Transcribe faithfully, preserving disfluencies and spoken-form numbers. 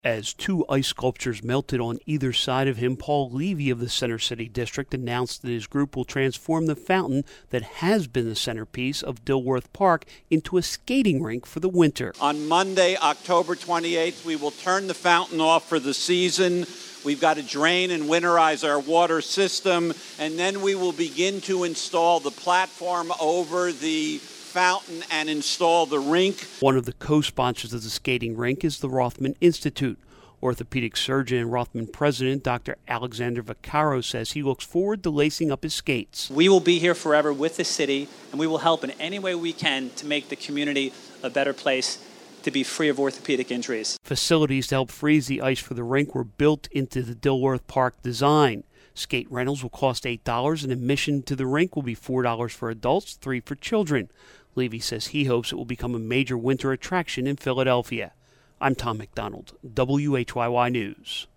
As two ice sculptures melted on either side of him, Paul Levy of the Center City District announced that his group will transform the fountain that has been the centerpiece of Dilworth Park into a skating rink for the winter. On Monday, October twenty-eighth, we will turn the fountain off for the season. We've got to drain and winterize our water system, and then we will begin to install the platform over the fountain and install the rink. One of the co-sponsors of the skating rink is the Rothman Institute. Orthopedic surgeon and Rothman president Doctor Alexander Vaccaro says he looks forward to lacing up his skates. We will be here forever with the city, and we will help in any way we can to make the community a better place to be free of orthopedic injuries. Facilities to help freeze the ice for the rink were built into the Dilworth Park design. Skate rentals will cost eight dollars, and admission to the rink will be four dollars for adults, three dollars for children. Levy says he hopes it will become a major winter attraction in Philadelphia. I'm Tom McDonald, W H Y Y News.